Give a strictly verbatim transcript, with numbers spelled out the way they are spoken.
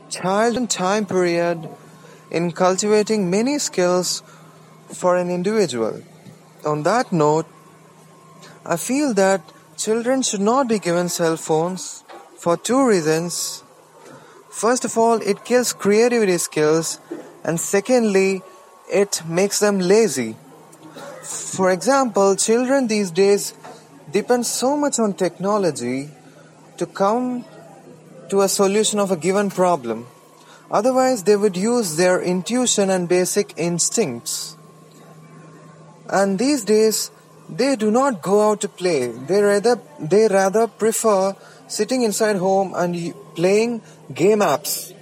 child time period in cultivating many skills for an individual. On that note, I feel that children should not be given cell phones for two reasons. First of all, it kills creativity skills, and secondly, it makes them lazy. For example, children these days depend so much on technology to come to a solution of a given problem. Otherwise, they would use their intuition and basic instincts. And these days, they do not go out to play. They rather they rather prefer sitting inside home and y- playing game apps.